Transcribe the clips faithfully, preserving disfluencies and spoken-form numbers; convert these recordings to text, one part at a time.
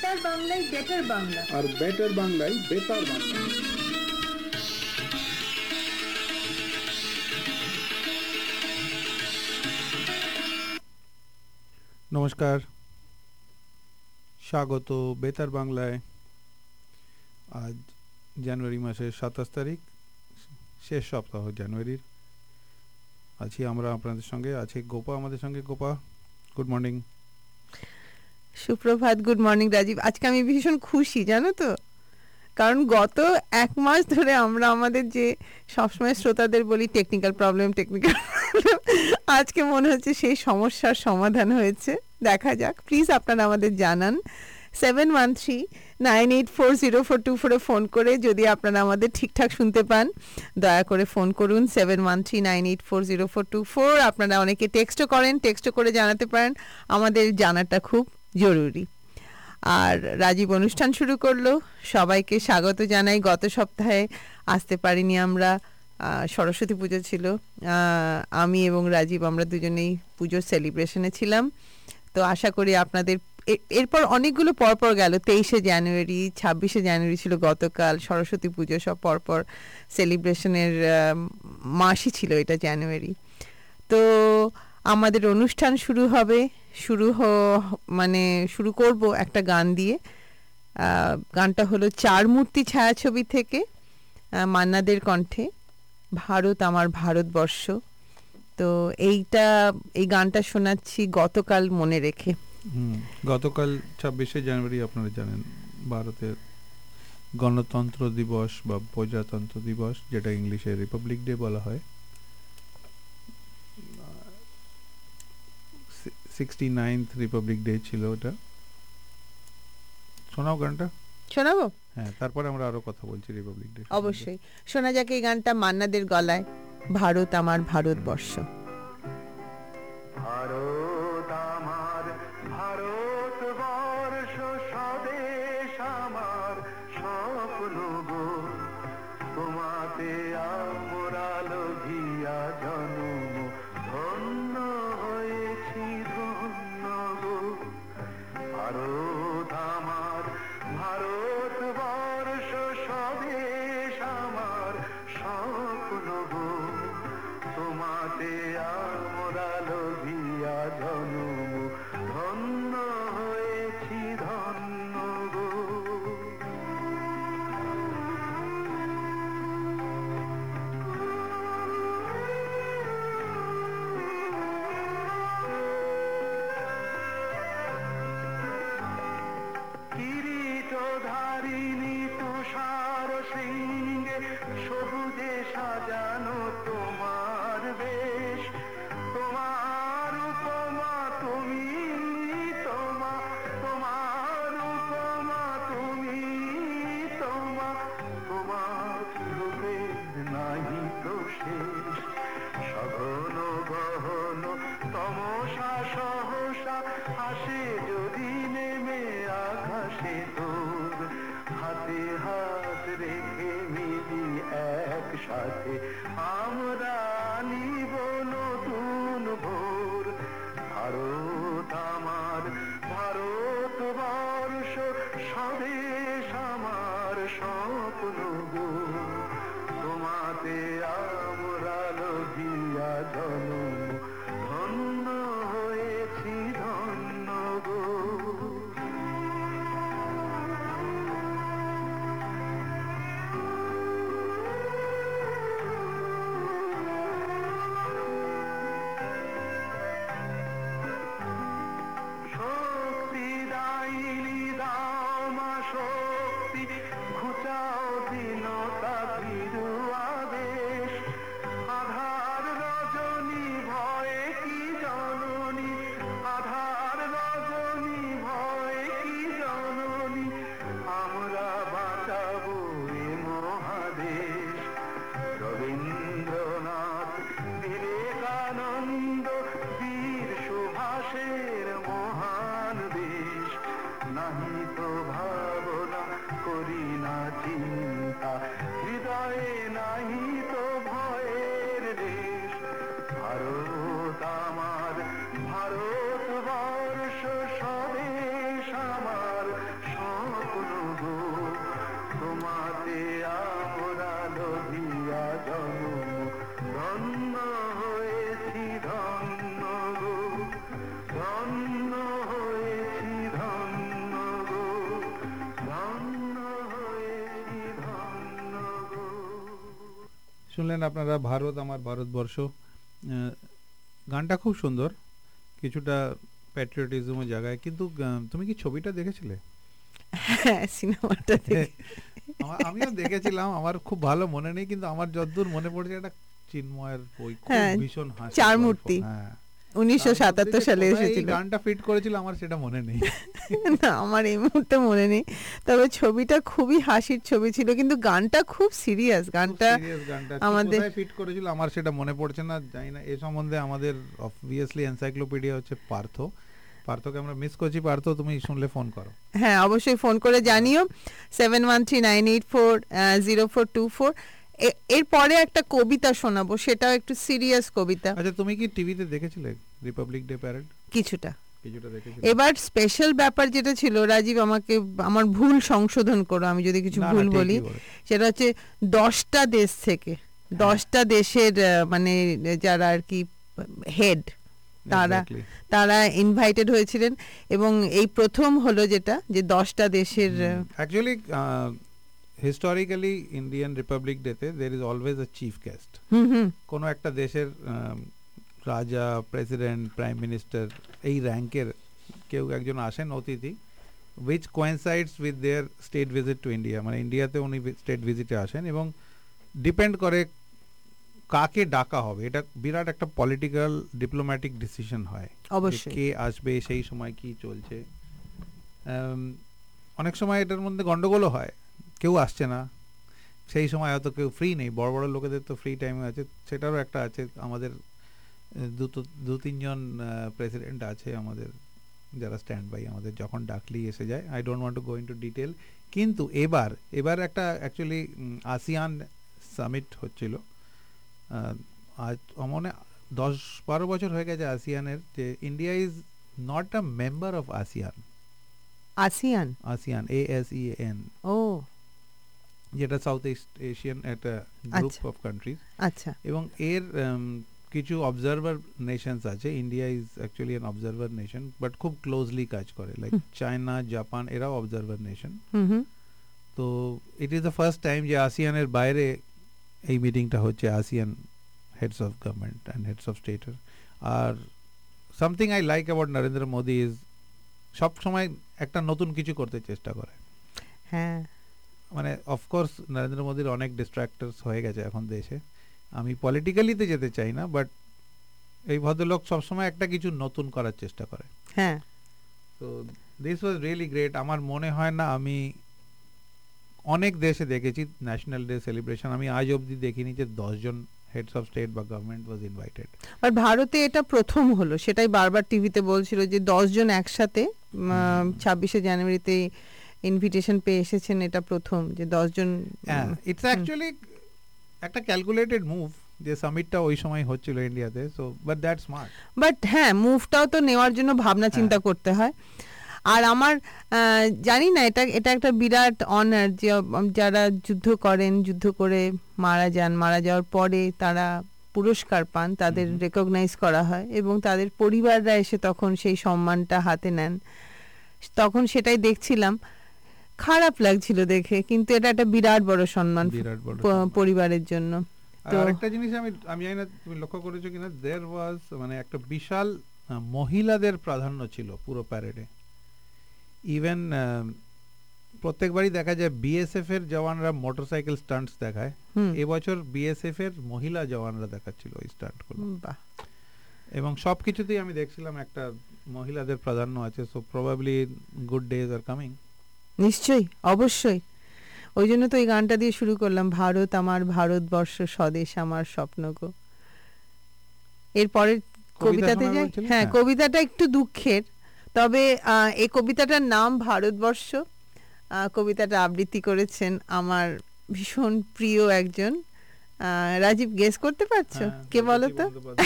বেতার বাংলায় বেটার বাংলা, আর বেটার বাংলায় বেতার বাংলা। নমস্কার, স্বাগত বেতার বাংলায়। আজ জানুয়ারি মাসের সাতাশ তারিখ, শেষ সপ্তাহ জানুয়ারির। আছি আমরা আপনাদের সঙ্গে, আছে গোপা আমাদের সঙ্গে। Gopa, good morning. সুপ্রভাত, গুড মর্নিং রাজীব। আজকে আমি ভীষণ খুশি, জানো তো, কারণ গত এক মাস ধরে আমরা আমাদের যে সবসময় শ্রোতাদের বলি টেকনিক্যাল প্রবলেম টেকনিক্যাল প্রবলেম, আজকে মনে হচ্ছে সেই সমস্যার সমাধান হয়েছে। দেখা যাক, প্লিজ আপনারা আমাদের জানান seven one three nine eight four zero four two ফোরে ফোন করে যদি আপনারা আমাদের ঠিকঠাক শুনতে পান, দয়া করে ফোন করুন seven one three nine eight four zero four two four. আপনারা অনেকে টেক্সটও করেন, টেক্সটও করে জানাতে পারেন, আমাদের জানাটা খুব জরুরি। আর রাজীব অনুষ্ঠান শুরু করলো, সবাইকে স্বাগত জানাই। গত সপ্তাহে আসতে পারিনি আমরা, সরস্বতী পুজো ছিল। আমি এবং রাজীব আমরা দুজনেই পুজোর সেলিব্রেশনে ছিলাম। তো আশা করি আপনাদের এরপর অনেকগুলো পরপর গেল, তেইশে জানুয়ারি, ছাব্বিশে জানুয়ারি ছিল গতকাল, সরস্বতী পুজো, সব পরপর সেলিব্রেশনের মাসই ছিল এটা, জানুয়ারি। তো আমাদের অনুষ্ঠান শুরু হবে, শুরু হ মানে শুরু করব একটা গান দিয়ে। গানটা হলো চার মূর্তি ছায়াছবি থেকে, মান্নাদের কণ্ঠে, ভারত আমার ভারতবর্ষ। তো এইটা এই গানটা শোনাচ্ছি গতকাল মনে রেখে। হুম গতকাল ছাব্বিশে জানুয়ারি আপনারা জানেন ভারতের গণতন্ত্র দিবস বা প্রজাতন্ত্র দিবস, যেটা ইংলিশে রিপাবলিক ডে বলা হয়। সিক্সটি নাইনথ রিপাবলিক ডে ছিল ওটা। শোনাও গানটা। শোনাবো? হ্যাঁ, তারপরে আমরা আরো কথা বলছি রিপাবলিক ডে। অবশ্যই শোনা যাক এই গানটা মান্নাদের গলায়, ভারত আমার ভারতবর্ষ। ভারত আমার ভারতবর্ষ, স্বদেশ আমার স্বপ্ন গো, তোমাতে আমরা লোভিয়া জন্ম, ধন্য হয়েছি ধন্য গো। ভারত আমার ভারতবর্ষ, স্বদেশ আমার স্বপ্ন গো, তোমাতে আমরা লোভিয়া জন্ম, ধন্য হয়েছি ধন্য গো। কিরীটধারিণী তুষার শৃঙ্গে, সবুজে সাজানো তোমার বেশ, তোমার উপমা তুমি, তোমা তোমার উপমা তুমি, তোমা তোমার রূপের নাহি তো শেষ। সঘন গহন তমসা সহসা আসে যদি নেমে আকাশে তোর, হাতে হাত রেখে মিলি একসাথে আমরা নিব নতুন ভোর। ভারত আমার ভারতবর্ষ, স্বদেশ আমার স্বপ্ন গো, তোমাতে আমরা লোভিয়া জন্ম, ধন্য হয়েছি ধন্য গো। শক্তি দাইনি দাও মা শক্তি, ঘুচাও দীনতা ভীরু আবেশ। আধার রজনী ভয়ে কি জননী, আধার রজনী ভয়ে কি জননী, আমরা বাঁচাবো এ মহাদেশ। রবীন্দ্রনাথ, বিবেকানন্দ, বীর সুভাষের মহান দেশ। নাহি তো ভাবনা করি না চিন্তা, হৃদয়ে নাহি তো ভয়ের দেশ। ভারত আমার ভারতবর্ষ, স্বদেশ আমার দিয়া জন্ম, ধন্য হয়েছি ধন্য গো, ধন্য হয়েছি ধন্য গো, ধন্য হয়েছি ধন্য গো। শুনলেন আপনারা ভারত আমার ভারতবর্ষ। আহ, গানটা খুব সুন্দর, কিছুটা প্যাট্রিয়টিজমের জায়গায়, কিন্তু আহ, তুমি কি ছবিটা দেখেছিলে? হ্যাঁ, সিনেমাটা দেখে আমা- আমিও দেখেছিলাম, আমার খুব ভালো মনে নেই, কিন্তু আমার যতদূর মনে পড়ছে একটা চিন্ময়ের বই, খুব হ্যাঁ, ভীষণ হাসি চার গল্প। মূর্তি। হ্যাঁ, উনিশশো সাতাত্তর তার মধ্যে সালে যে কোথায় এই এসেছিল। গানটা ফিট করেছিল আমার সেটা মনে নেই। না, আমার এই মুহূর্তে মনে নেই, তবে ছবিটা খুবই হাসির ছবি ছিল, কিন্তু গানটা খুব সিরিয়াস। গানটা সিরিয়াস গানটা কি আমাদের কোথায় ফিট করেছিল আমার সেটা মনে পড়ছে না, জানি না। এই সম্বন্ধে আমাদের অবভিয়াসলি এনসাইক্লোপিডিয়া হচ্ছে পার্থ। পার্থকে আমরা মিস করছি। পার্থ, তুমি শুনলে ফোন করো। হ্যাঁ, অবশ্যই ফোন করে জানিও seven one three nine eight four zero four two four. এরপরে একটা কবিতা শোনাবো, সেটাও একটু সিরিয়াস কবিতা। আচ্ছা, তুমি কি টিভিতে দেখেছিলে রিপাবলিক ডে প্যারেড? কিছুটা। কিছুটা দেখেছিলে? এবার স্পেশাল ব্যাপার যেটা ছিল, রাজীব আমাকে আমার ভুল সংশোধন করো আমি যদি কিছু না, না, ভুল ঠিকই বলি। বলেছো। সেটা হচ্ছে দশটা দেশ থেকে, দশটা দেশের আহ, মানে যারা আর কি হেড, তারা Exactly. তারা ইনভাইটেড হয়েছিলেন, এবং এই প্রথম হলো যেটা যে দশটা দেশের ah, actually historically Indian republic ডেতে there is always a chief guest. Hmm hmm কোনো একটা দেশের আম, রাজা, প্রেসিডেন্ট, প্রাইম মিনিস্টার, এই র্যাঙ্কের কেউ একজন আসেন অতিথি, which coincides with their state visit to India. মানে ইন্ডিয়াতে উনি স্টেট ভিজিটে আসেন, এবং ডিপেন্ড করে কাকে ডাকা হবে। এটা বিরাট একটা পলিটিক্যাল ডিপ্লোম্যাটিক ডিসিশন হয় যে অবশ্যই। কে আসবে, সেই সময় কি চলছে। আম, অনেক সময় এটার মধ্যে গন্ডগোলও হয়, কেউ আসছে না, সেই সময় হয়তো কেউ ফ্রি নেই। বড় বড় লোকেদের তো ফ্রি টাইম আছে, সেটারও একটা আছে। আমাদের আহ, দুটো দু তিনজন প্রেসিডেন্ট আছে আমাদের যারা স্ট্যান্ড বাই, আমাদের যখন ডাকলি এসে যায়। I don't want to go into detail. কিন্তু এবার এবার একটা অ্যাকচুয়ালি আসিয়ান সামিট হচ্ছিল। আহ, আজ মানে দশ বারো বছর হয়ে গেছে আসিয়ানের, যে India is not a member of ASEAN. ASEAN, ASEAN, A S E N, ও যেটা সাউথ ইস্ট এশিয়ান একটা গ্রুপ আচ্ছা। Of countries. আচ্ছা। এবং এর উম, কিছু অবজারভার নেশনস আছে। India is actually an observer nation, but খুব ক্লোজলি কাজ করে, লাইক চায়না, জাপান, এরাও অবজারভার নেশন। হুম হুম তো it is the first time যে আসিয়ানের বাইরে এই মিটিংটা হচ্ছে, ASEAN heads of government and heads of স্টেটের। আর something I like about Narendra Modi is সব সময় একটা নতুন কিছু করতে চেষ্টা করে। হ্যাঁ, মানে অফকোর্স নরেন্দ্র মোদির অনেক ডিস্ট্রাক্টার্স হয়ে গেছে এখন দেশে, আমি পলিটিক্যালিতে যেতে চাই না, বাট এই ভদ্রলোক সবসময় একটা কিছু নতুন করার চেষ্টা করে। হ্যাঁ, তো দিস ওয়াজ রিয়েলি গ্রেট। আমার মনে হয় না আমি অনেক দেশে দেখেছি ন্যাশনাল ডে সেলিব্রেশন, আমি আজ অবধি দেখিনি যে দশজন হেডস অফ স্টেট বা গভর্নমেন্ট ওয়াজ ইনভাইটেড। আর ভারতে এটা প্রথম হলো, সেটাই বারবার টিভিতে বলছিল যে দশজন একসাথে ছাব্বিশে জানুয়ারিতে ইনভিটেশন পেয়ে এসেছেন, এটা প্রথম যে দশজন। হ্যাঁ, ইটস অ্যাকচুয়ালি একটা ক্যালকুলেটেড মুভ যে সামিটটা ওই সময় হচ্ছিল ইন্ডিয়াতে, so but that smart. But হ্যাঁ, মুভটাও তো নেওয়ার জন্য ভাবনা চিন্তা করতে হয়। আর আমার আহ, জানি না, এটা এটা একটা বিরাট অনার যে উম, যারা যুদ্ধ করেন, যুদ্ধ করে মারা যান, মারা যাওয়ার পরে তারা পুরস্কার পান, তাদের হুম হুম। রেকগনাইজ করা হয়, এবং তাদের পরিবাররা এসে তখন সেই সম্মানটা হাতে নেন। তখন সেটাই দেখছিলাম, খারাপ লাগছিল দেখে, কিন্তু এটা একটা বিরাট বড় সম্মান বিরাট বড় প- সম্মান। পরিবারের জন্য। আর তো আরেকটা জিনিস আমি আমি জানি না তুমি লক্ষ্য করেছো কিনা, দেয়ার ওয়াজ মানে একটা বিশাল আহ, মহিলাদের প্রাধান্য ছিল পুরো প্যারেডে। ইভেন প্রত্যেকবারই দেখা যায় বিএসএফ এর জওয়ানরা মোটরসাইকেল স্টান্টস দেখায়, হুম, এবছর বিএসএফ এর মহিলা জওয়ানরা দেখাচ্ছিল ওই স্টান্টগুলো। বাহ, এবং সব কিছুতেই আমি দেখছিলাম একটা মহিলাদের প্রাধান্য আছে। So probably good days are coming. নিশ্চয়ই, অবশ্যই। ওই জন্য তো এই গানটা দিয়ে শুরু করলাম, ভারত আমার ভারতবর্ষ স্বদেশ আমার স্বপ্ন গো। এরপরের কবিতাতে যাই। হ্যাঁ, কবিতাটা একটু দুঃখের, তবে আহ, এই কবিতাটার নাম ভারতবর্ষ। আহ, কবিতাটা আবৃত্তি করেছেন আমার ভীষণ প্রিয় একজন। আহ, রাজীব, গেস করতে পারছো কে বলো তো?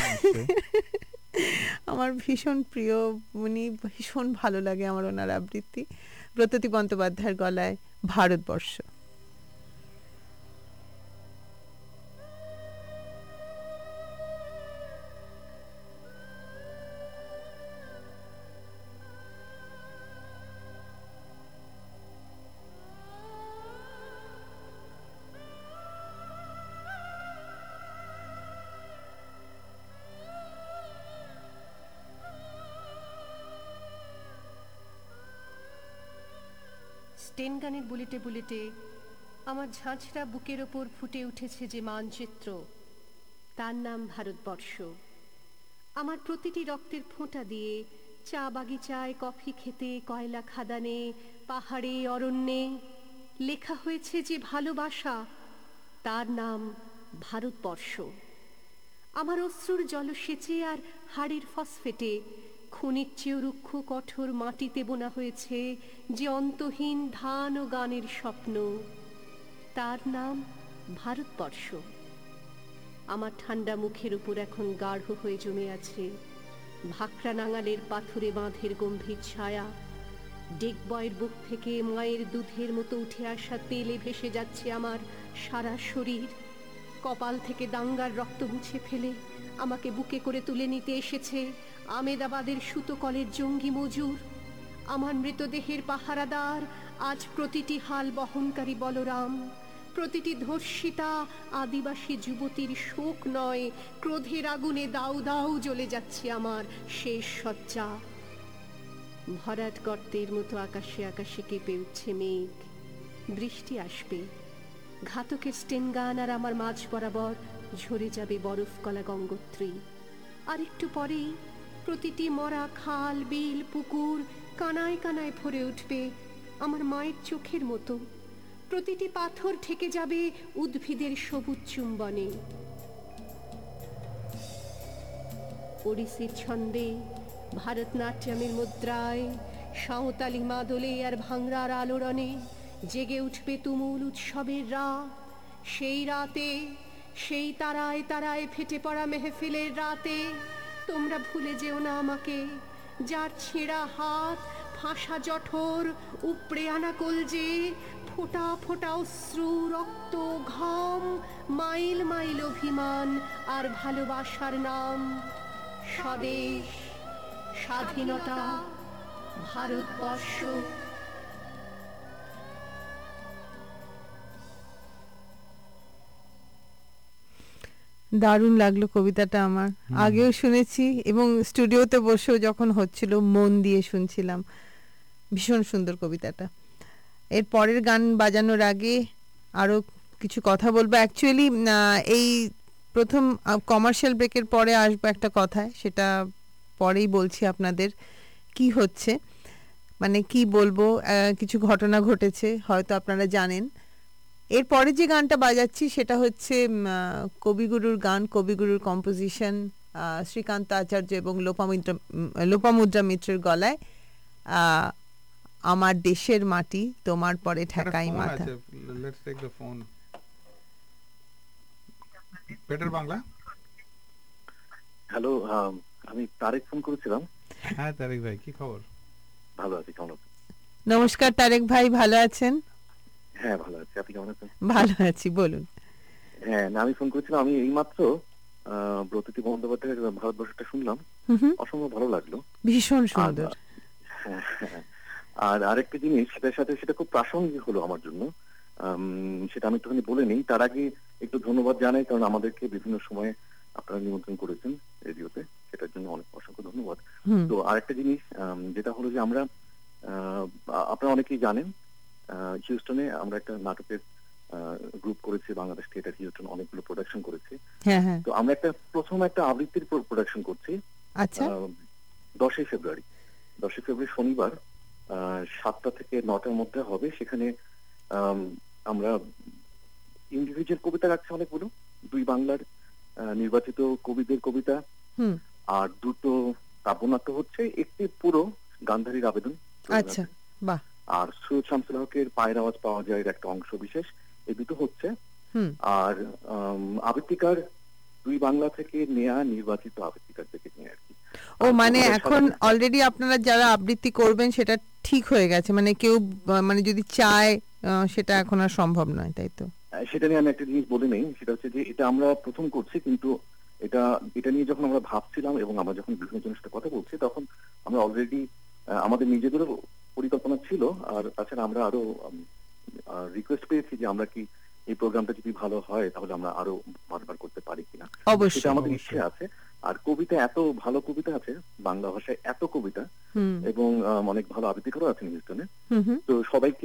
আমার ভীষণ প্রিয়, উনি ভীষণ ভালো লাগে আমার ওনার আবৃত্তি। ব্রততী বন্দ্যোপাধ্যায়ের গলায় ভারতবর্ষ। স্টেনগানের বুলেটে বুলেটে আমার ঝাঁঝরা বুকের ওপর ফুটে উঠেছে যে মানচিত্র, তার নাম ভারতবর্ষ। আমার প্রতিটি রক্তের ফোঁটা দিয়ে চা বাগিচায়, কফি খেতে, কয়লা খাদানে, পাহাড়ে, অরণ্যে লেখা হয়েছে যে ভালোবাসা, তার নাম ভারতবর্ষ। আমার অশ্রুর জলসেচে আর হাড়ের ফসফেটে খনির চেয়েও রুক্ষ কঠোর মাটিতে বোনা হয়েছে যে অন্তহীন ধান ও গানের স্বপ্ন, তার নাম ভারতবর্ষ। আমার ঠান্ডা মুখের উপর এখন গাঢ় হয়ে জমে আছে ভাকরা নাঙালের পাথুরে বাঁধের গম্ভীর ছায়া। ডেকবয়ের বুক থেকে মায়ের দুধের মতো উঠে আসা তেলে ভেসে যাচ্ছে আমার সারা শরীর। কপাল থেকে দাঙ্গার রক্ত মুছে ফেলে আমাকে বুকে করে তুলে নিতে এসেছে আমেদাবাদের সুতোকলের জঙ্গি মজুর। আমার মৃতদেহের পাহারাদার আজ প্রতিটি হাল বহনকারী বলরাম, প্রতিটি ধর্ষিতা আদিবাসী যুবতীর শোক নয়, ক্রোধের আগুনে দাউ দাউ জ্বলে যাচ্ছে আমার শেষ শয্যা। ভরাট গর্তের মতো আকাশে আকাশে কেঁপে উঠছে মেঘ, বৃষ্টি আসবে। ঘাতকের স্টেনগান আর আমার মাঝ বরাবর ঝরে যাবে বরফ কলা গঙ্গোত্রী। আর একটু পরেই প্রতিটি মরা খাল, বিল, পুকুর কানায় কানায় ভরে উঠবে আমার মায়ের চোখের মতো। প্রতিটি পাথর ঠেকে যাবে উদ্ভিদের সবুজ চুম্বনে। ওড়িশির ছন্দে, ভারতনাট্যমের মুদ্রায়, সাঁওতালি মাদলে আর ভাংড়ার আলোড়নে জেগে উঠবে তুমুল উৎসবের রাত। সেই রাতে, সেই তারায় তারায় ফেটে পড়া মেহফিলের রাতে তোমরা ভুলে যেও না আমাকে, যার ছেঁড়া হাত, ফাঁসা জঠর, উপড়ে আনা কলজে, ফোঁটা ফোঁটা অশ্রু, রক্ত, ঘাম, মাইল মাইল অভিমান আর ভালোবাসার নাম স্বদেশ, স্বাধীনতা, ভারতবর্ষ। দারুণ লাগলো কবিতাটা আমার। আগেও শুনেছি এবং স্টুডিওতে বসেও যখন হচ্ছিল মন দিয়ে শুনছিলাম। ভীষণ সুন্দর কবিতাটা। এর পরের গান বাজানোর আগে আরও কিছু কথা বলবো। অ্যাকচুয়ালি এই প্রথম কমার্শিয়াল ব্রেকের পরে আসবো একটা কথায়, সেটা পরেই বলছি আপনাদের কি হচ্ছে, মানে কি বলবো। কিছু ঘটনা ঘটেছে, হয়তো আপনারা জানেন। এরপরে যে গানটা বাজাচ্ছি সেটা হচ্ছে কবিগুরুর গান, কবিগুরুর কম্পোজিশন, শ্রীকান্ত আচার্য এবং লোপামুদ্রা লোপামুদ্রা মিত্রের গলায়, আমার দেশের মাটি তোমার পরে ঠেকাই মাথা। Let's take the phone. Better Bangla. হ্যালো, আমি তারেক ফোন করেছিলাম। হ্যাঁ তারেক ভাই, কি খবর? ভালো আছি, কেমন আছেন? নমস্কার তারেক ভাই, ভালো আছেন? হ্যাঁ ভালো আছি, আপনি কেমন আছেন? ভালো আছি, বলুন। হ্যাঁ না, আমি ফোন করেছিলাম, আমি এইমাত্র ব্রততী বন্দ্যোপাধ্যায়ের ভারতবর্ষটা শুনলাম, অসম্ভব ভালো লাগলো, ভীষণ সুন্দর। আর আরেকটা জিনিস সেটার সাথে, সেটা খুব প্রাসঙ্গিক হলো আমার জন্য, সেটা আমি একটুখানি বলে নেই। তার আগে একটু ধন্যবাদ জানাই, কারণ আমাদেরকে বিভিন্ন সময়ে আপনারা নিমন্ত্রণ করেছেন রেডিওতে, সেটার জন্য অনেক অসংখ্য ধন্যবাদ। তো আরেকটা জিনিস যেটা হলো যে আমরা, আপনারা অনেকেই জানেন, হিউস্টনে আমরা একটা নাটকের গ্রুপ করেছি, বাংলাদেশ থিয়েটার হিউস্টন, অনেকগুলো প্রোডাকশন করেছি। তো আমরা একটা প্রথম একটা আবৃত্তির প্রোডাকশন করছি। আচ্ছা, দশই ফেব্রুয়ারি দশই ফেব্রুয়ারি শনিবার সাতটা থেকে নটার মধ্যে হবে। সেখানে আমরা ইন্ডিভিজুয়াল কবিতা রাখছি অনেকগুলো, দুই বাংলার নির্বাচিত কবিদের কবিতা, আর দুটো কাব্যনাট্য হচ্ছে, একটি পুরো গান্ধারীর আবেদন। আচ্ছা, বাহ। আর সৈয়দ শামসুল হকের পায়ের আওয়াজ পাওয়া যায় একটা অংশ বিশেষ, এই দুটো হচ্ছে। আর আবৃত্তিকার দুই বাংলা থেকে নেয়া নির্বাচিত আবৃত্তিকার থেকে নিয়ে আর কি। ও মানে এখন অলরেডি আপনারা যারা আবৃত্তি করবেন সেটা ঠিক হয়ে গেছে, মানে কেউ মানে যদি চায় সেটা এখন আর সম্ভব নয়, তাই তো? সেটা নিয়ে আমি একটা জিনিস বলে নেই, সেটা হচ্ছে যে এটা আমরা প্রথম করছি, কিন্তু এটা এটা নিয়ে যখন আমরা ভাবছিলাম এবং আমরা যখন বিভিন্ন জনের সাথে কথা বলছি, তখন আমরা অলরেডি আমাদের নিজেদেরও পরিকল্পনা ছিল। আর তাছাড়া আমরা আরো রিকোয়েস্ট পেয়েছি যে আমরা কি এই প্রোগ্রামটা যদি ভালো হয় তাহলে আমরা আরো বারবার করতে পারি কিনা, সেটা আমাদের ইচ্ছে আছে। আর কবিতা, এত ভালো কবিতা আছে বাংলা ভাষায়, এত কবিতা, এবং অনেক ভালো আবৃত্তিকারও আছেন হিউস্টনে। তো সবাইকে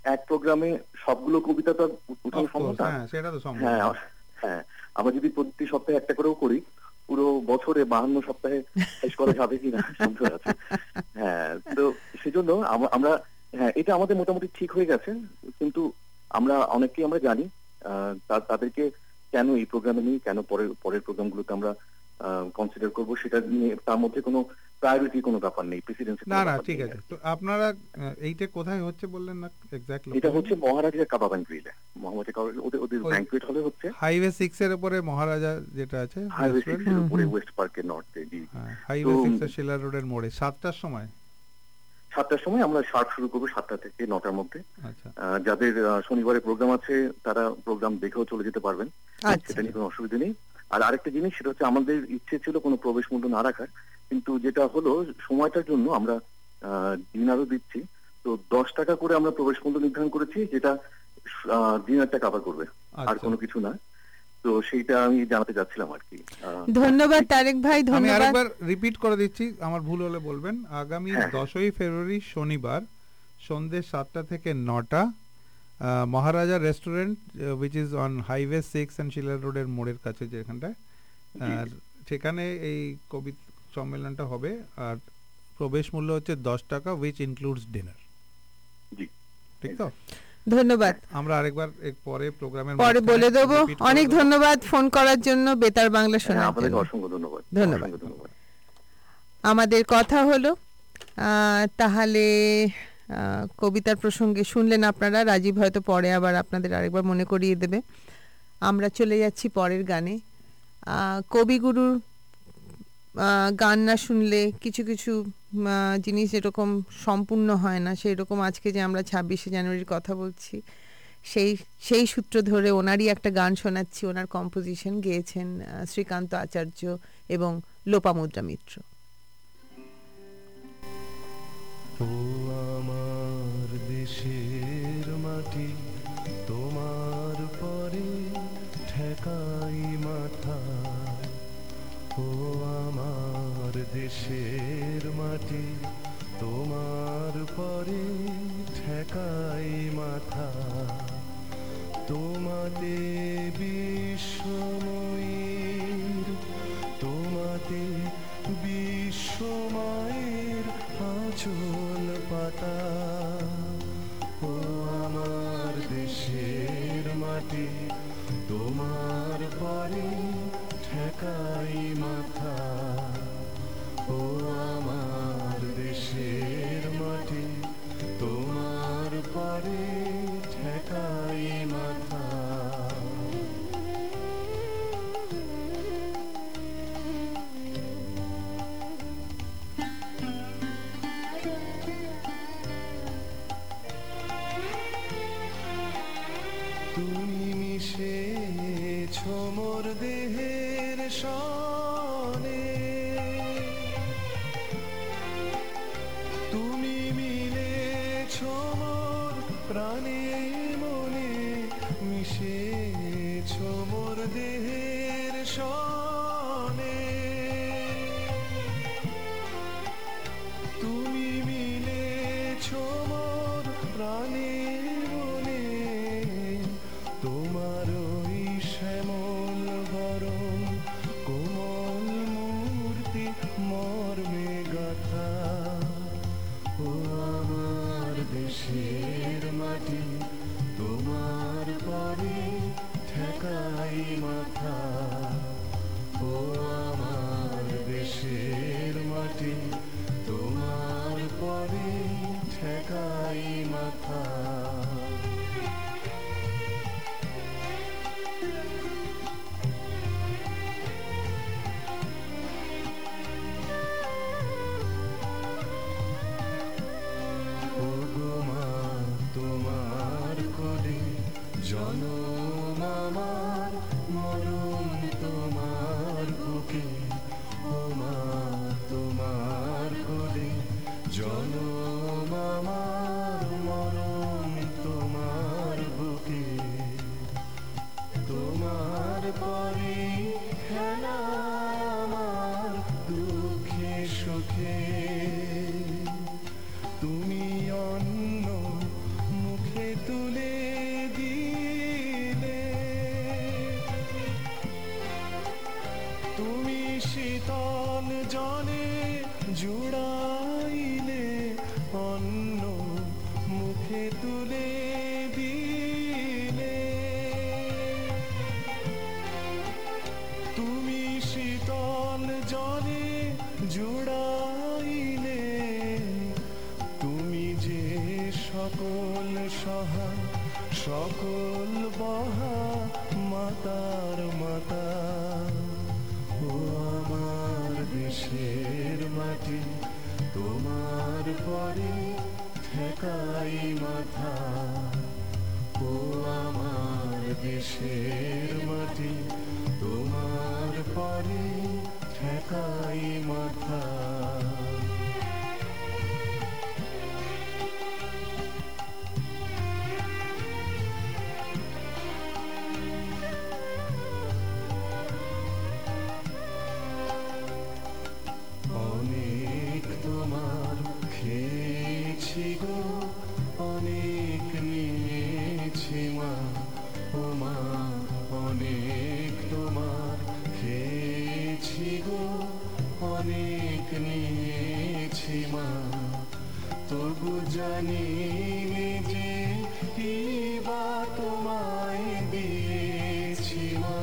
এক প্রোগ্রামে সবগুলো কবিতা তো আর উঠানো Of সম্ভব course, না। হ্যাঁ সেটা তো সম্ভব হ্যাঁ না। হ্যাঁ আমরা যদি প্রতি সপ্তাহে একটা করেও করি, পুরো বছরে বাহান্ন সপ্তাহে শেষ করা যাবে কিনা সন্দেহ আছে। হ্যাঁ, তো সেজন্য আম- আমরা হ্যাঁ এটা আমাদের মোটামুটি ঠিক হয়ে গেছে, কিন্তু আমরা অনেককেই আমরা জানি আহ, তা- তাদেরকে কেন এই প্রোগ্রামে নিয়ে কেন পরের পরের প্রোগ্রামগুলোতে আমরা কনসিডার করব সেটা নিয়ে তার মধ্যে কোনো প্রায়োরিটি কোনো ব্যাপার নেই, প্রেসিডেন্সি না না ঠিক আছে। তো আপনারা আহ, এইটা কোথায় হচ্ছে বললেন না এক্স্যাক্টলি? এটা হচ্ছে মহারাজা কাবাব অ্যান্ড গ্রিলে, মোহাম্মদ কাবাব- ওদের ওদের ওই- ব্যাংকুয়েট হলে হচ্ছে হাইওয়ে সিক্স এর উপরে মহারাজা যেটা আছে হাইওয়ে restaurant, সিক্স এর উপরে হুম, হুম। ওয়েস্ট পার্কের নর্থে। জি, হ্যাঁ হাইওয়ে তো- সিক্স এর শিলার রোডের মোড়ে সাতটার সময়। সাতটার সময় আমরা শার্ট শুরু করবো, সাতটা থেকে নটার মধ্যে। আচ্ছা আহ, যাদের আহ, শনিবারে প্রোগ্রাম আছে তারা প্রোগ্রাম দেখেও চলে যেতে পারবেন, আচ্ছা সেটা নিয়ে কোনো অসুবিধা নেই। আর আরেকটা জিনিস, সেটা হচ্ছে আমাদের ইচ্ছে ছিল কোনো প্রবেশ মূল্য না রাখার, কিন্তু যেটা হলো সময়টার জন্য আমরা ডিনারও দিচ্ছি। তো দশ টাকা করে আমরা প্রবেশ মূল্য নির্ধারণ করেছি, যেটা ডিনারটা কভার করবে, আর আচ্ছা। কোনো কিছু না। তো সেইটা আমি জানাতে যাচ্ছিলাম আর কি। আহ, ধন্যবাদ তারেক ভাই, আমি ধন্যবাদ। আরেকবার রিপিট করে দিচ্ছি, আমার ভুল হলে বলবেন। আগামী হ্যাঁ। দশই ফেব্রুয়ারি শনিবার সন্ধ্যে সাতটা থেকে নটা ah, Maharaja restaurant which is on highway six and Schiller রোডের মোড়ের কাছে যেখানটায়, জি। আর সেখানে এই কবি সম্মেলনটা হবে। আর প্রবেশ মূল্য হচ্ছে দশ টাকা উইচ ইনক্লুডস ডিনার। জি, ঠিক তো? ধন্যবাদ, আমরা আরেকবার এক পরে প্রোগ্রামের পরে বলে দেবো। অনেক ধন্যবাদ ফোন করার জন্য, বেতার বাংলা হ্যাঁ শোনার আপনাদেরকে জন্য। অসংখ্য ধন্যবাদ। ধন্যবাদ। অসংখ্য ধন্যবাদ। আমাদের কথা হলো আহ, তাহলে আহ, কবিতার প্রসঙ্গে শুনলেন আপনারা। রাজীব হয়তো পরে আবার আপনাদের আরেকবার মনে করিয়ে দেবে। আমরা চলে যাচ্ছি পরের গানে। আহ, কবিগুরুর আহ, গান না শুনলে কিছু কিছু আহ, জিনিস এরকম সম্পূর্ণ হয় না। সেই রকম আজকে যে আমরা ছাব্বিশে জানুয়ারির কথা বলছি, সেই সেই সূত্র ধরে ওনারই একটা গান শোনাচ্ছি। ওনার কম্পোজিশন গেয়েছেন আহ, শ্রীকান্ত আচার্য এবং লোপামুদ্রা মিত্র। ও আমার দেশের মাটি, তোমার পরে ঠেকাই মাথা। ও আমার দেশের মাটি, তোমার পরে ঠেকাই মাথা। তোমাতে বিশ্বময়ীর, তোমাতে বিশ্বমায়ের আঁচল পাতা। ও আমার দেশের মাটি, তোমার পরে ঠেকাই মাথা। ও আমার দেশের মাটি, তোমার পরে ঠেকাই মাথা। তুমি মিশেছ মোর দেহের সনে, তুমি মিলেছ মোর প্রাণে মনে, মিশেছ মোর দেহের সনে। তুমি মিলেছ মোর প্রাণে মনে, তোমার ওই শ্যামল বরণ কোমল মূর্তি মর্মে গাথা। ও আমার দেশের মাটি, তোমার পরে ঠেকাই মাথা। ও আমার দেশের মাটি, তোমার পরে ঠেকাই মাথা। ও গো মা, তোমার কোলে জনম আমার, মরণ তোমার বুকে। ও মা, তোমার কোলে জনম আমার, মরণ তোমার বুকে। তোমার পরে খেলা আমার দুঃখে সুখে। তুমি অন্ন মুখে শীতল জলে জুড়াইলে অন্ন মুখে তুলে দিলে তুমি শীতল জলে জুড়াইলে তুমি যে সকল সহা সকল বহা মাতার মাতা ও আমার দেশের মাটি তোমার পরে ঠেকাই মাথা ও আমার দেশের মাটি তোমার পরে ঠেকাই মাথা অনেক তোমার খেয়েছি গো অনেক নিয়েছি মা ও মা অনেক তোমার খেয়েছি গো অনেক নিয়েছি মা তবু জানি যে কি বা তোমায় দিয়েছি মা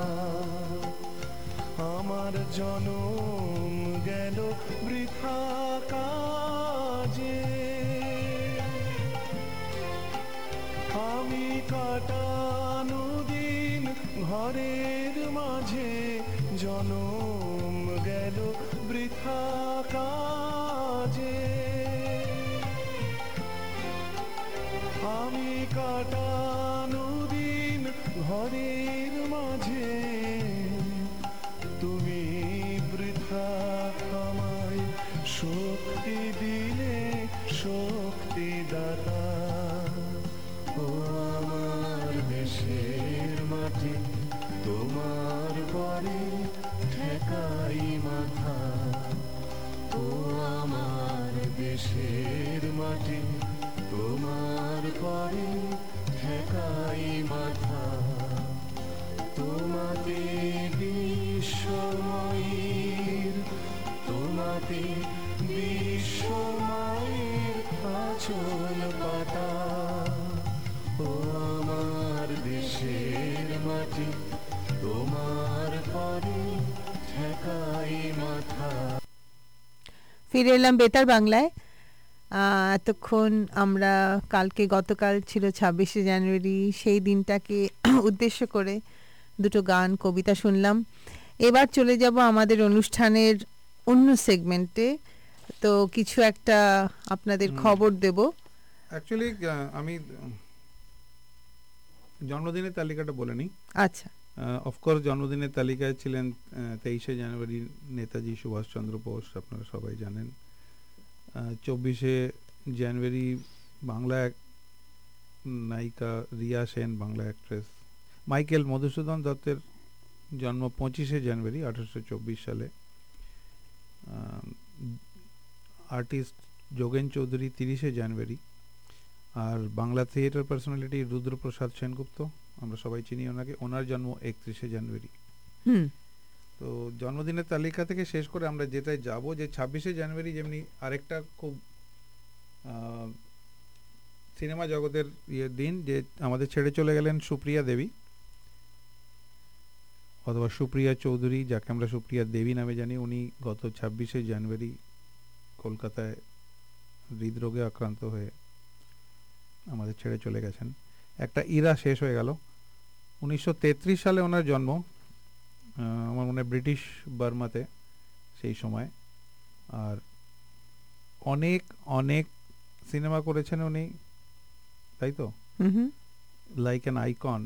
আমার জনম গেল বৃথা কাজে আমি কাটানো দিন ঘরের মাঝে জনম গেল বৃথা কাজে আমি কাটানো দিন ঘরের মাঝে তুমি বৃথা আমায় শক্তি দিলে শক্তি দাতা ও আমার দেশের মাটি তোমার পরে ঠেকাই মাথা ও আমার দেশের মাটি তোমার পরে ঠেকাই মাথা তোমাতে বিশ্বময়ীর তোমাতে বিশ্বময়ের আঁচল পাতা ও আমার দেশের মাটি তোমার পরে ঠেকাই মাথা। ফিরে এলাম বেতার বাংলায়। আহ, এতক্ষণ আমরা কালকে গতকাল ছিল ছাব্বিশে জানুয়ারি, সেই দিনটাকে উদ্দেশ্য করে দুটো গান কবিতা শুনলাম। এবার চলে যাব আমাদের অনুষ্ঠানের অন্য সেগমেন্টে। তো কিছু একটা আপনাদের খবর দেব। অ্যাকচুয়ালি আমি জন্মদিনের তালিকাটা বলে নিই। আচ্ছা, অফকোর্স জন্মদিনের তালিকায় ছিলেন তেইশে জানুয়ারি নেতাজি সুভাষচন্দ্র বোস, আপনারা সবাই জানেন। চব্বিশে জানুয়ারি বাংলা নায়িকা রিয়া সেন, বাংলা অ্যাক্ট্রেস। মাইকেল মধুসূদন দত্তের জন্ম পঁচিশে জানুয়ারি আঠারোশো চব্বিশ সালে। আর্টিস্ট যোগেন চৌধুরী তিরিশে জানুয়ারি। আর বাংলা থিয়েটার পার্সোনালিটি রুদ্রপ্রসাদ সেনগুপ্ত, আমরা সবাই চিনি ওনাকে, ওনার জন্ম একত্রিশে জানুয়ারি। হুম তো জন্মদিনের তালিকা থেকে শেষ করে আমরা যেটাই যাব, যে ছাব্বিশে জানুয়ারি যেমনি আরেকটা খুব সিনেমা জগতের ইয়ের দিন, যে আমাদের ছেড়ে চলে গেলেন সুপ্রিয়া দেবী অথবা সুপ্রিয়া চৌধুরী, যাকে আমরা সুপ্রিয়া দেবী নামে জানি। উনি গত ছাব্বিশে জানুয়ারি কলকাতায় হৃদরোগে আক্রান্ত হয়ে আমাদের ছেড়ে চলে গেছেন। একটা ইরা শেষ হয়ে গেল। উনিশশো তেত্রিশ সালে ওনার জন্ম, আমার মনে হয় ব্রিটিশ বার্মাতে সেই সময়। আর অনেক অনেক সিনেমা করেছেন উনি, তাই তো, লাইক অ্যান আইকন।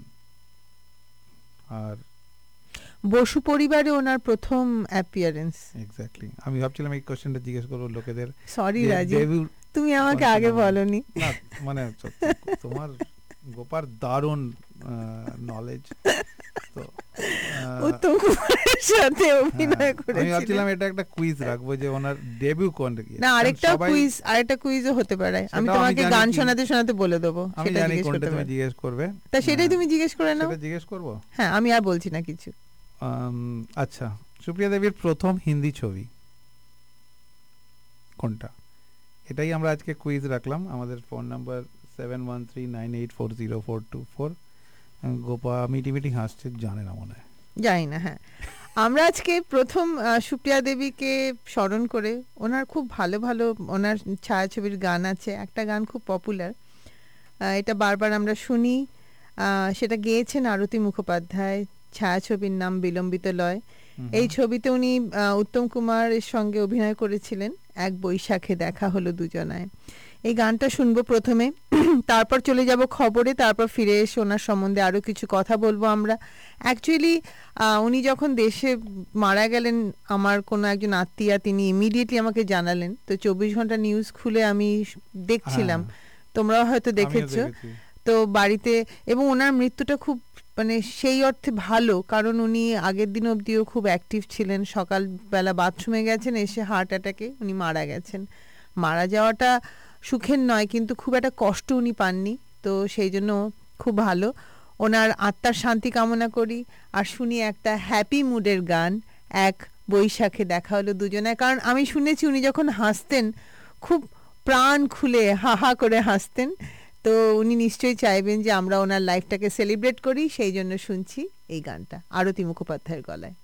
আর বসু পরিবারে ওনার প্রথম অ্যাপিয়ারেন্স। এক্স্যাক্টলি, আমি ভাবছিলাম এই কোশ্চেনটা জিজ্ঞেস করবো লোকেদের। সরি রাজীব, তুমি আমাকে আগে বলনি। না মানে তোমার গোপার দারুণ নলেজ। তো উত্তম কুমারের সাথে অভিনয় করেছিলেন। আমি ভাবছিলাম এটা একটা কুইজ রাখবো যে ওনার ডেবিউ কোনটা কি। না, আরেকটা কুইজ, আরেকটা কুইজও হতে পারে। আমি তোমাকে গান শোনাতে শোনাতে বলে দেবো, সেটা জিজ্ঞেস করতে তুমি জিজ্ঞেস করবে। তা সেটাই তুমি জিজ্ঞেস করে নাও। সেটা জিজ্ঞেস করব। হ্যাঁ, আমি আর বলছি না কিছু। আচ্ছা, সুপ্রিয়া দেবীর প্রথম হিন্দি ছবি কোনটা? এটাই আমরা আজকে কুইজ রাখলাম। আমাদের phone number seven one three nine eight four zero four two four. Gopa মিটি মিটি হাসছে, জানে না মনে হয়। জানি না। হ্যাঁ, আমরা আজকে প্রথম আহ, সুপ্রিয়া দেবীকে স্মরণ করে, ওনার খুব ভালো ভালো ওনার ছায়াছবির গান আছে। একটা গান খুব পপুলার, এটা বারবার আমরা শুনি। আহ, সেটা গেয়েছেন আরতি মুখোপাধ্যায়। ছায়াছবির নাম বিলম্বিত লয়। এই ছবিতে উনি আহ, উত্তম কুমারের সঙ্গে অভিনয় করেছিলেন। এক বৈশাখে দেখা হলো দুজনায়। এই গানটা শুনবো প্রথমে, তারপর চলে যাব খবরে, তারপর ফিরে এসে ওনার সম্বন্ধে আরও কিছু কথা বলবো আমরা। অ্যাকচুয়ালি উনি যখন দেশে মারা গেলেন, আমার কোনো একজন আত্মীয়া তিনি ইমিডিয়েটলি আমাকে জানালেন। তো চব্বিশ ঘন্টা নিউজ খুলে আমি দেখছিলাম, তোমরাও হয়তো দেখেছো তো বাড়িতে। এবং ওনার মৃত্যুটা খুব মানে সেই অর্থে ভালো, কারণ উনি আগের দিন অবধিও খুব অ্যাক্টিভ ছিলেন। সকালবেলা বাথরুমে গেছেন, এসে হার্ট অ্যাটাকে উনি মারা গেছেন। মারা যাওয়াটা সুখের নয়, কিন্তু খুব একটা কষ্ট উনি পাননি। তো সেই জন্য খুব ভালো। ওনার আত্মার শান্তি কামনা করি। আর শুনি একটা হ্যাপি মুডের গান, এক বৈশাখে দেখা হলো দুজনায়। কারণ আমি শুনেছি উনি যখন হাসতেন খুব প্রাণ খুলে হা হা করে হাসতেন। তো উনি নিশ্চয়ই চাইবেন যে আমরা ওনার লাইফটাকে সেলিব্রেট করি, সেই জন্য শুনছি এই গানটা আরতি মুখোপাধ্যায়ের গলায়।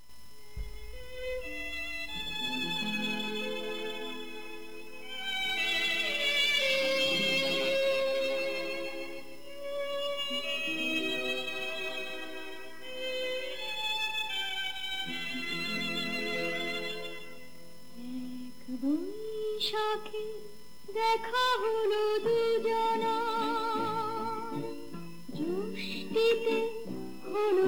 বৈশাখে দেখা হলো দুজনা, জ্যৈষ্ঠীতে হলো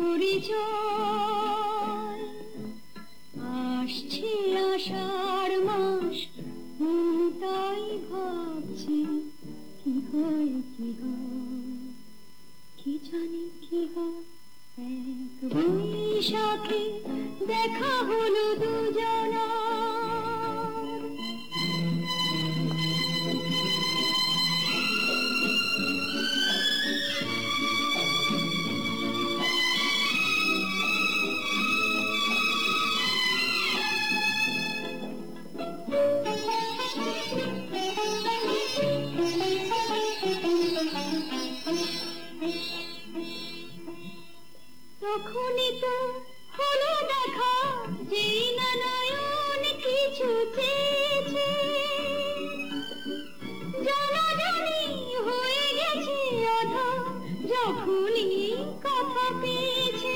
পরিচয়। আসছে আষাঢ় মাস, তাই ভাবছি কি হয় কি হয়, কি জানি কি হয়। এক বৈশাখে দেখা হলো দুজনা। তখনই তো হলো দেখা, যেই না নয়ন কিছু চেয়েছে। জানাজানি হয়ে গেছে আধা, যখনই কথা পেয়েছে।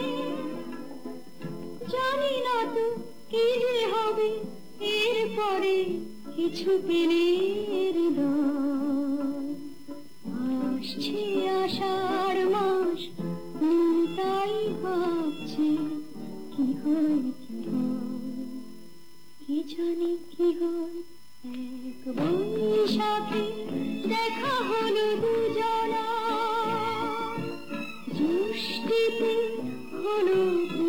জানি না তো কি যে হবে এরপরে, কিছু পেলে হৃদয়। আসছে আষাঢ় মাস, তাই ভাবছি কি হয় কি হয়, কি জানি কি হয়। এক বৈশাখে দেখা হলো দুজনা, জ্যৈষ্ঠীতে হলো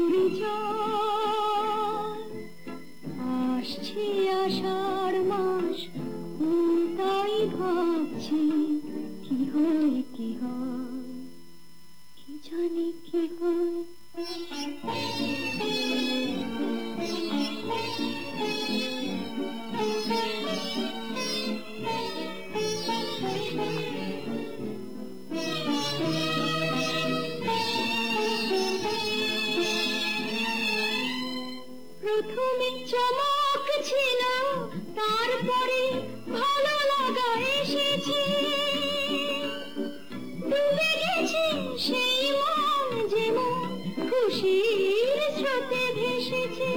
পরিচয়। আসছে আষাঢ় মাস, তাই ভাবছি কি হয় কি হয়, কি জানি কি হয়। প্রথমে চমক ছিল, তারপরে ভালো লাগা এসেছে। ডুবে গেছে সেই মন, যেমন খুশির স্রোতে ভেসেছে।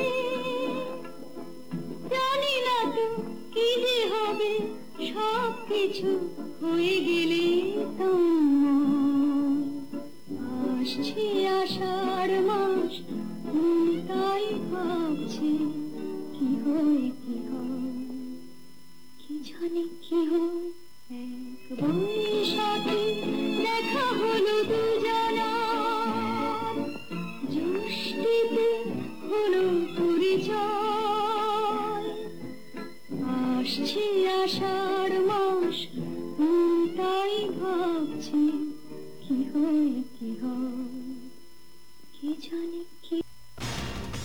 জানি না তো কি যে হবে, সব কিছু হয়ে গেলে তোমার। আসছে আষাঢ় মাস, তাই ভাবছি কি হয় কি হয়, কি জানি কি হয়। এক বৈশাখে দেখা হলো দুজনা, জ্যৈষ্ঠীতে হলো পরিচয়। আসছে আষাঢ় মাস, তাই ভাবছি কি হয় কি হয়, কি জানি কি।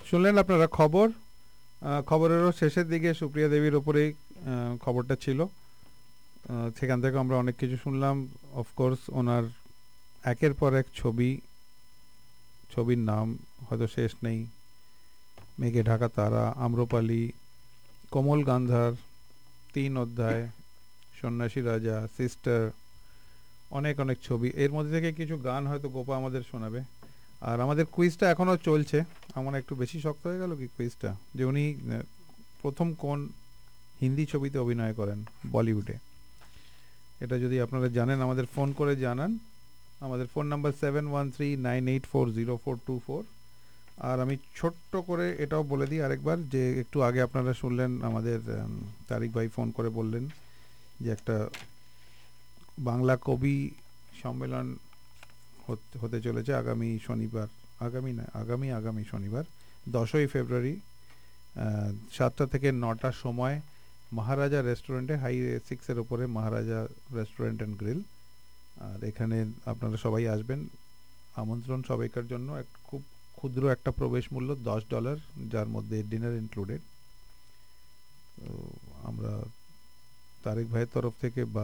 শুনলেন আপনারা খবর। আহ, খবরেরও শেষের দিকে সুপ্রিয়া দেবীর ওপরেই আহ, খবরটা ছিল। আহ, সেখান থেকে আমরা অনেক কিছু শুনলাম। অফকোর্স ওনার একের পর এক ছবি, ছবির নাম হয়তো শেষ নেই। মেঘে ঢাকা তারা, আম্রপালি, কোমল গান্ধার, তিন অধ্যায়, সন্ন্যাসী রাজা, সিস্টার, অনেক অনেক ছবি। এর মধ্যে থেকে কিছু গান হয়তো গোপা আমাদের শোনাবে। আর আমাদের কুইজটা এখনও চলছে। আমার একটু বেশি শক্ত হয়ে গেল কি কুইজটা, যে উনি আহ, প্রথম কোন হিন্দি ছবিতে অভিনয় করেন বলিউডে। এটা যদি আপনারা জানেন আমাদের ফোন করে জানান। আমাদের phone number seven one three nine eight four zero four two four. আর আমি ছোট্ট করে এটাও বলে দিই আরেকবার, যে একটু আগে আপনারা শুনলেন আমাদের উম, তারিক ভাই ফোন করে বললেন যে একটা বাংলা কবি সম্মেলন হত- হতে চলেছে আগামী শনিবার, আগামী না আগামী আগামী শনিবার দশই ফেব্রুয়ারি আহ, সাতটা থেকে নটার সময় মহারাজা রেস্টুরেন্টে, হাইওয়ে সিক্সের ওপরে মহারাজা রেস্টুরেন্ট অ্যান্ড গ্রিল। আর এখানে আপনারা সবাই আসবেন। আমন্ত্রণ সবাইকার জন্য। এক খুব ক্ষুদ্র একটা প্রবেশ মূল্য দশ ডলার, যার মধ্যে ডিনার ইনক্লুডেড। তো আমরা তারেক ভাইয়ের তরফ থেকে বা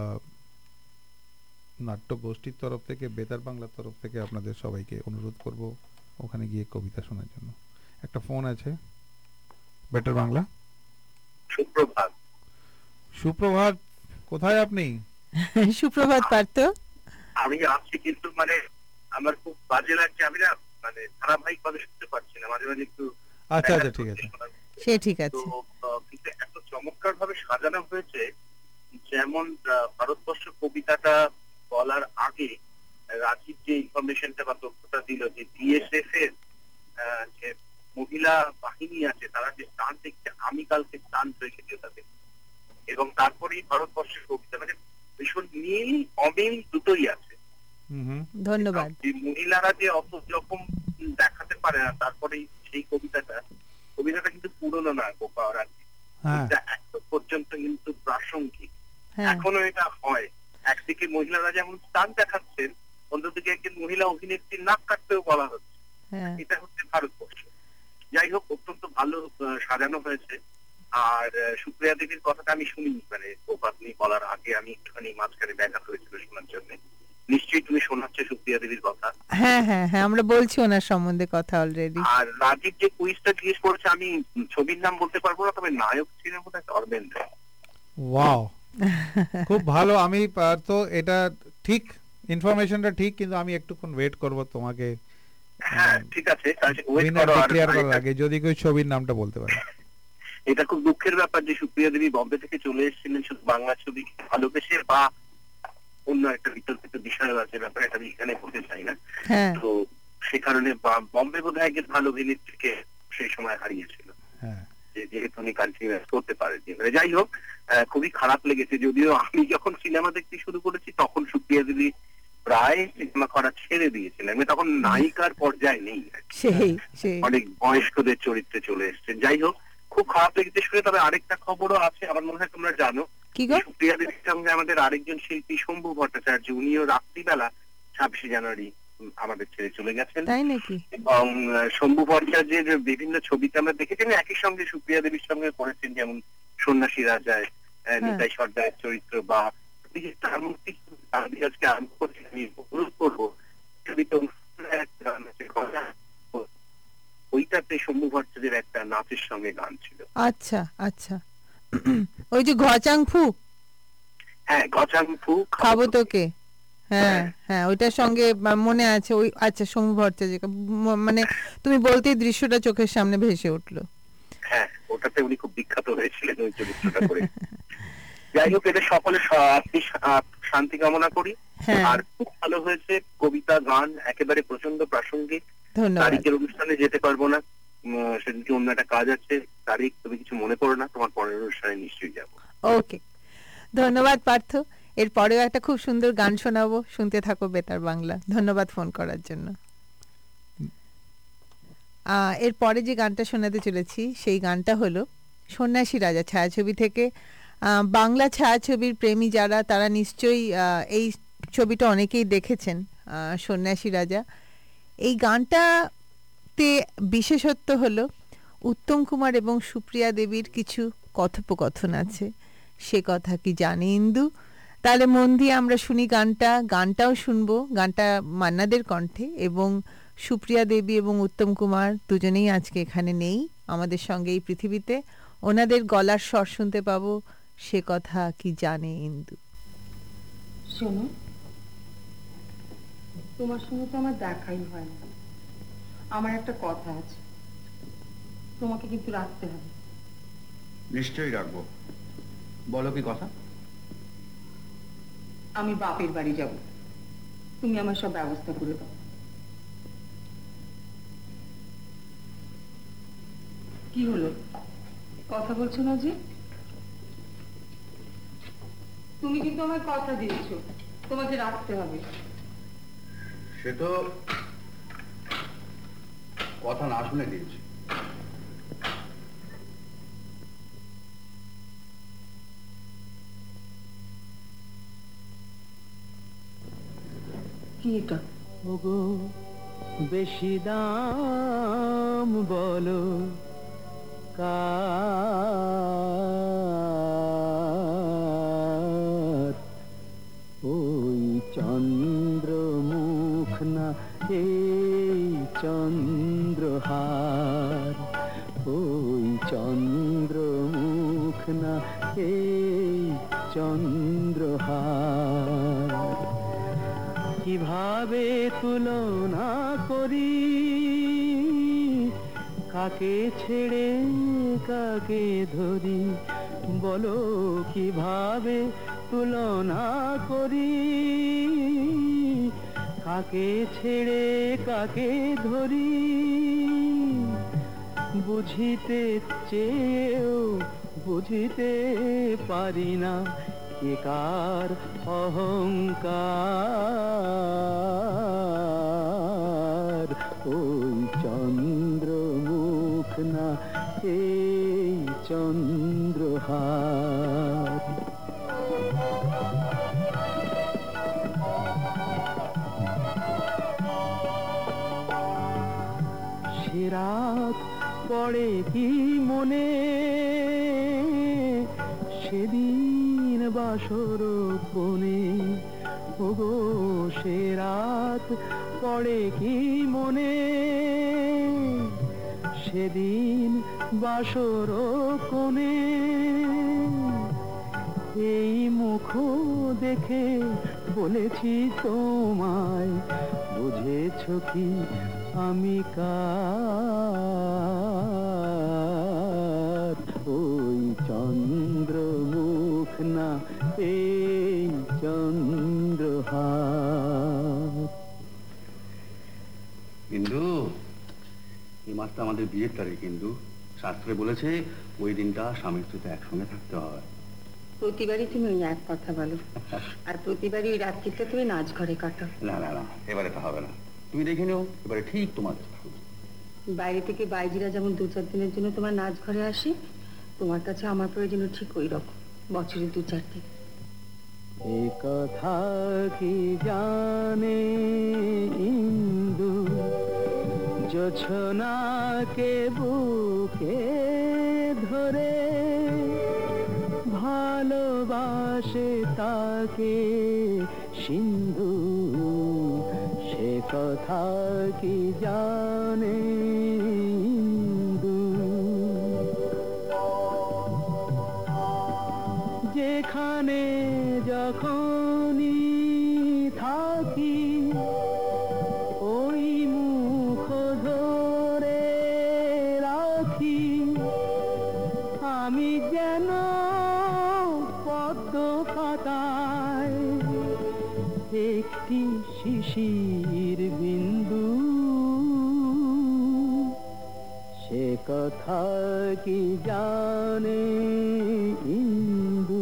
নাট্য গোষ্ঠীর তরফ থেকে, বেতার বাংলার তরফ থেকে আপনাদের সবাইকে অনুরোধ করব ওখানে গিয়ে কবিতা শোনার জন্য। একটা ফোন আছে বেটার বাংলা। সুপ্রভাত। সুপ্রভাত, কোথায় আপনি? সুপ্রভাত পার্থ। আমি আছি, কিন্তু মানে আমার খুব বাজে লাগছে। আমি না মানে ধারাবাহিক ভাবে শুনতে পারছি না, মাঝে মাঝে একটু আচ্ছা আচ্ছা ঠিক আছে। সে ঠিক তো আছে। আহ, কিন্তু এত চমৎকার ভাবে সাজানো হয়েছে, যেমন আহ, ভারতবর্ষ কবিতাটা বলার আগে রাজীব যে ইনফরমেশনটা বা তথ্যটা দিল যে বিএসএফ এর আহ, যে মহিলা বাহিনী আছে, তারা যে স্থান দেখছে, আমি কালকে স্থান রেখেছি তাদের। এবং তারপরেই ভারতবর্ষের কবিতা, মানে ভীষণ মিল অমিল দুটোই আছে। হুম হুম ধন্যবাদ। যে মহিলারা যে অত রকম দেখাতে পারে না, তারপরে সেই কবিতাটা কবিতাটা কিন্তু পুরনো না গোপা আর হ্যাঁ এখন পর্যন্ত কিন্তু প্রাসঙ্গিক। হ্যাঁ এখনো এটা হয়। একদিকে মহিলারা যেমন স্থান দেখাচ্ছেন, অন্যদিকে একজন মহিলা অভিনেত্রীর নাক কাটতেও বলা হচ্ছে। হ্যাঁ এটা হচ্ছে ভারতবর্ষ। যাই হোক, অত্যন্ত ভালো আহ, সাজানো হয়েছে। আর আহ, সুপ্রিয়া দেবীর কথাটা আমি শুনিনি, মানে গোপাতনি বলার আগে আমি একটুখানি মাঝখানে ব্যাঘাত হয়েছিল শোনার জন্য। নিশ্চয়ই তুমি শোনাচ্ছ সুপ্রিয়া দেবীর কথা। হ্যাঁ হ্যাঁ হ্যাঁ আমরা বলছি ওনার সম্বন্ধে কথা অলরেডি। আর রাজীব যে কুইজটা জিজ্ঞেস করেছে, আমি ছবির নাম বলতে পারবো না, তবে নায়ক ছিলেন বোধ হয় ধর্মেন্দ্র। ওয়াও, খুব ভালো। আমি আহ, তো এটা ঠিক, ইনফরমেশনটা ঠিক, কিন্তু আমি একটুক্ষণ ওয়েট করব তোমাকে হ্যাঁ ঠিক আছে, ওয়েট উইনার করো। আর ডিক্লেয়ার করার আর আগে, যদি কেউ ছবির নামটা বলতে পারে। এটা খুব দুঃখের ব্যাপার যে সুপ্রিয়া দেবী বম্বে থেকে চলে এসেছিলেন শুধু বাংলা ছবি ভালোবেসে, বা অন্য একটা বিতর্কিত বিষয় আছে ব্যাপারে, এটা আমি এখানে বলতে চাই না। হ্যাঁ তো সে কারণে বা- বম্বে বোধ হয় একজন ভালো অভিনেত্রীকে সেই সময় হারিয়েছিল, হ্যাঁ যে যেহেতু উনি কন্টিনিউয়াস করতে পারেন। যাই হোক, আহ, খুবই খারাপ লেগেছে। যদিও আমি যখন সিনেমা দেখতে শুরু করেছি তখন সুপ্রিয়া দেবী প্রায় সিনেমা করা ছেড়ে দিয়েছিলেন, আমি তখন নায়িকার পর্যায়ে নেই, সেই সেই অনেক বয়স্কদের চরিত্রে চলে এসেছেন। যাই হোক, খুব খারাপ লেগেছে শুনে। তবে আরেকটা খবরও আছে, আমার মনে হয় তোমরা জানো। কি গো? সুপ্রিয়া দেবীর সঙ্গে আমাদের আরেকজন শিল্পী শম্ভু ভট্টাচার্য, উনিও রাত্রিবেলা ছাব্বিশে জানুয়ারি উম, আমাদের ছেড়ে চলে গেছেন। তাই নাকি? এবং আহ, শম্ভু ভট্টাচার্যের বিভিন্ন ছবিতে আমরা দেখেছি একই সঙ্গে সুপ্রিয়া দেবীর সঙ্গে করেছেন, যেমন সন্ন্যাসী রাজায় আহ, নিতাই সর্দারের চরিত্র, বা তার মধ্যে আমি আজকে আরম্ভ করছি, আমি অনুরোধ করবো ছবিতে অনুষ্ঠানের একটা গান আছে, গজা। ওইটাতে শম্ভু ভট্টাচার্যের একটা নাচের সঙ্গে গান ছিল। আচ্ছা আচ্ছা ওই যে ঘচাংফু হ্যাঁ, গজাংফু খাবো তোকে। হ্যাঁ হ্যাঁ ওইটার সঙ্গে বা- মনে আছে ওই। আচ্ছা সমু ভট্টাচার্য, ম- মানে তুমি বলতেই দৃশ্যটা চোখের সামনে ভেসে উঠলো। হ্যাঁ, ওটাতে উনি খুব বিখ্যাত হয়েছিলেন ওই চরিত্রটা করে। যাই হোক, এটা সকলে স- আপনি শা- আহ, শান্তি কামনা করি। হ্যাঁ আর খুব ভালো হয়েছে, কবিতা গান একেবারে প্রচন্ড প্রাসঙ্গিক। ধন্যবাদ। তারিখের অনুষ্ঠানে যেতে পারবো না, উম, সেদিনকে অন্য একটা কাজ আছে। তারিখ তুমি কিছু মনে করো না, তোমার পরের অনুষ্ঠানে নিশ্চয়ই যাবো। ওকে, ধন্যবাদ পার্থ। এর পরেও একটা খুব সুন্দর গান শোনাবো, শুনতে থাকো বেতার বাংলা। ধন্যবাদ ফোন করার জন্য। আহ, এর পরে যে গানটা শোনাতে চলেছি সেই গানটা হলো সন্ন্যাসী রাজা ছায়াছবি থেকে। আহ, বাংলা ছায়াছবির প্রেমী যারা, তারা নিশ্চয়ই আহ, এই ছবিটা অনেকেই দেখেছেন, আহ, সন্ন্যাসী রাজা। এই গানটাতে বিশেষত্ব হলো উত্তম কুমার এবং সুপ্রিয়া দেবীর কিছু কথোপকথন আছে, সে কথা কি জানে ইন্দু? তাহলে মন দিয়ে আমরা শুনি গানটা, গানটাও শুনবো, গানটা মান্নাদের কণ্ঠে, এবং সুপ্রিয়া দেবী এবং উত্তম কুমার দুজনেই আজকে এখানে নেই আমাদের সঙ্গে এই পৃথিবীতে, ওনাদের গলার স্বর শুনতে পাবো, সে কথা কি জানে ইন্দু। শোনো, তোমার সঙ্গে তো আমার দেখাই হয় না, আমার একটা কথা আছে, তোমাকে কিন্তু রাখতে হবে। নিশ্চয়ই রাখবো, বলো কি কথা? আমি বাপের বাড়ি যাব, তুমি আমার সব ব্যবস্থা করে দাও। কি হলো, কথা বলছো না যে? তুমি কিন্তু আমার কথা দিয়েছো, তোমাকে রাখতে হবে। সে তো কথা না শুনে দিয়েছি। কি এটা? ওগো বেশি দাম বলো কার, ওই চন্দ্র মুখ না এই চন্দ্রহার, ওই চন্দ্র মুখ না এই চন্দ্রহার, কিভাবে তুলনা করি কাকে ছেড়ে কাকে ধরি, বলো কিভাবে তুলনা করি কাকে ছেড়ে কাকে ধরি, বুঝিতে চেয়েও বুঝিতে পারি না কে কার অহংকার, ওই চন্দ্র মুখ না এই চন্দ্রহার। সে রাত পড়ে কি মনে, সেদিন বাসর কোণে, ওগো সে রাত পড়ে কি মনে, সেদিন বাসর কোণে, এই মুখ দেখে বলেছি তোমায়, বুঝেছ কি আমি কার, ওই চন্দ্র মুখ না এই চন্দ্রহার। কিন্তু এই মাসটা আমাদের বিয়ের তারিখ, কিন্তু শাস্ত্রে বলেছে ওই দিনটা স্বামী স্ত্রীতে একসঙ্গে থাকতে হয়। প্রতিবারই তুমি ওই এক কথা বলো, আর প্রতিবারই ওই রাত্রিটা তুমি নাচ ঘরে কাটাও। না না না, এবারে তা হবে না, তুমি দেখে নিও, এবারে ঠিক তোমাদের। বাইরে থেকে বাইজিরা যেমন দু চার দিনের জন্য তোমার নাচ ঘরে আসে, তোমার কাছে আমার প্রয়োজন ঠিক ওই রকম, বছরে দু চার দিন। এ কথা কি জানে ইন্দু, জোছনাকে বুকে ধরে ভালোবাসে তাকে সিন্ধু, সে কথা কি জানে ইন্দু, যেখানে যখনই থাকি ওই মুখ ধরে রাখি, আমি যেন পদ্ম পাতায় একটি শিশির বিন্দু, সে কথা কি জানে ইন্দু।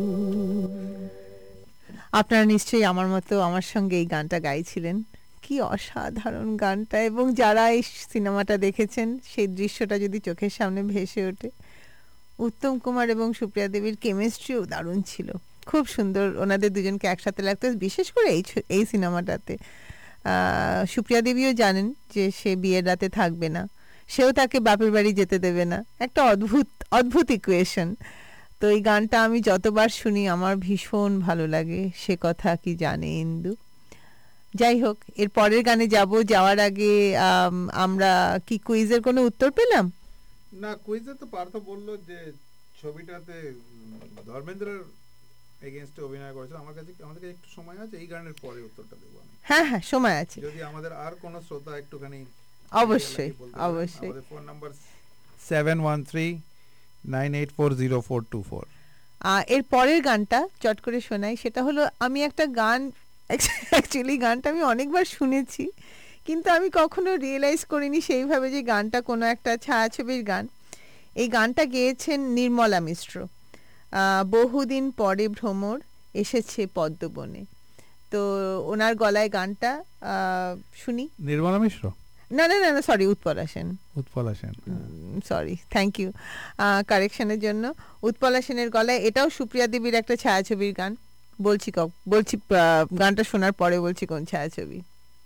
আপনারা নিশ্চয়ই আমার মতো আমার সঙ্গে এই গানটা গাইছিলেন। কি অসাধারণ গানটা, এবং যারা এই সিনেমাটা দেখেছেন সেই দৃশ্যটা যদি চোখের সামনে ভেসে ওঠে। উত্তম কুমার এবং সুপ্রিয়া দেবীর কেমিস্ট্রিও দারুণ ছিল, খুব সুন্দর ওনাদের দুজনকে একসাথে লাগতো, বিশেষ করে এই এই সিনেমাটাতে। সুপ্রিয়া দেবীও জানেন যে সে বিয়ের রাতে থাকবে না, সেও তাকে বাপের বাড়ি যেতে দেবে না। একটা অদ্ভুত অদ্ভুত ইকুয়েশন। তো এই গানটা আমি যতবার শুনি আমার ভীষণ ভালো লাগে, সে কথা কি জানে ইন্দু। যাই হোক, এর পরের গানে যাব। যাওয়ার আগে আম, আমরা কি কুইজের কোনো উত্তর পেলাম? না, কুইজে তো পার্থ বলল যে ছবিটাতে উম, ধর্মেন্দ্রের এগেইনস্টে অভিনয় করেছে। আমার কাছে আমাদের কাছে একটু সময় আছে, এই গানের পরে উত্তরটা দেবো আমি। হ্যাঁ হ্যাঁ, সময় আছে। যদি আমাদের আর কোনো শ্রোতা একটুখানি অবশ্যই বলতে পারেন, অবশ্যই। আমাদের phone number seven one three nine eight four zero four two four. আহ, এর পরের গানটা চট করে শোনাই। সেটা হলো, আমি একটা গান, অ্যাকচুয়ালি গানটা আমি অনেকবার শুনেছি, কিন্তু আমি কখনো রিয়েলাইজ করিনি সেইভাবে যে গানটা কোনো একটা ছায়াছবির গান। এই গানটা গেয়েছেন নির্মলা মিশ্র। আহ, বহুদিন পরে ভ্রমর এসেছে পদ্মবনে। তো ওনার গলায় গানটা আহ, শুনি। নির্মলা মিশ্র? না না না না sorry, Utpala Sen. Utpala Sen, sorry, thank you কারেকশনের জন্য। উৎপলা সেনের গলায়, এটাও সুপ্রিয়া দেবীর একটা ছায়াছবির গান। বলছি ক বলছি আহ, গানটা শোনার পরে বলছি কোন ছায়াছবি।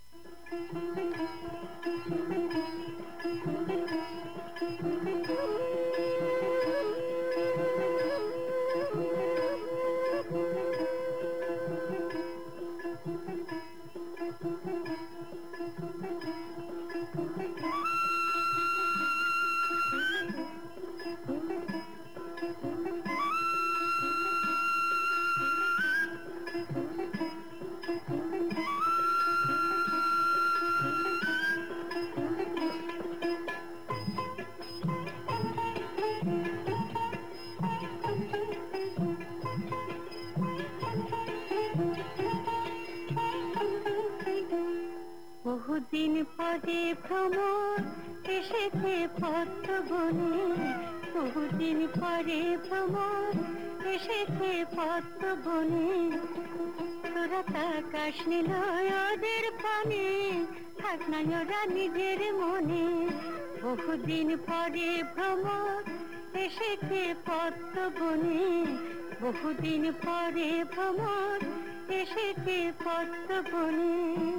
বহুদিন পরে ভ্রমর এসেছে পদ্মবনে, বহুদিন পরে ভ্রমর এসেছে পদ্মবনে। তোরা তাকাস নীল ওদের পানে, থাক না ওরা নিজের মনে। বহুদিন পরে ভ্রমর এসেছে পদ্মবনে, বহুদিন পরে ভ্রমর এসেছে পদ্মবনে।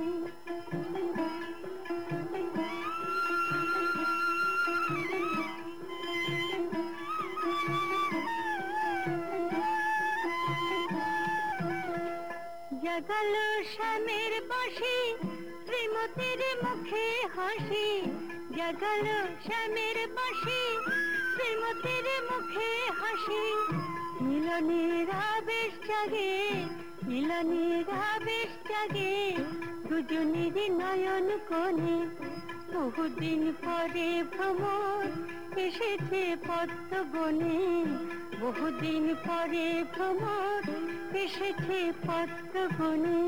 জাগালো শ্যামের বাঁশি, শ্রীমতীর মুখে হাসি। জাগালো শ্যামের বাঁশি, শ্রীমতীর মুখে হাসি। মিলনের আবেশ জাগে, মিলনের আবেশ জাগে দুজনের নয়ন কোণে। বহুদিন পরে ভ্রমর এসেছে পদ্মবনে, বহুদিন পরে ভ্রমর এসেছে পদ্মবনে।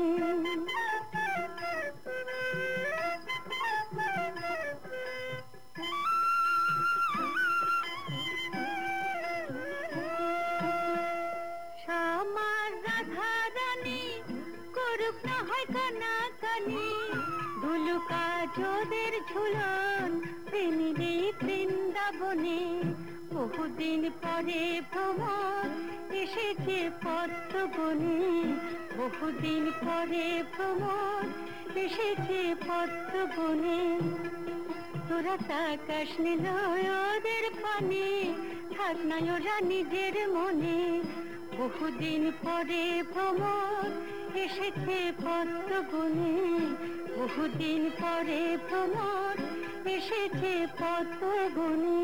শ্যামার রাধা রানী করুক না হয় কানা কানি, ধুলুকা যোদের ঝুলন প্রেমিরে বৃন্দাবনে। বহুদিন পরে ভ্রমর এসেছে পদ্মবনে, বহুদিন পরে ভ্রমর এসেছে পদ্মবনে। তোরা তাকাস নীল ওদের পানে, থাক না ওরা নিজের মনে। বহুদিন পরে ভ্রমর এসেছে পদ্মবনে, বহুদিন পরে ভ্রমর এসেছে পদ্মবনে।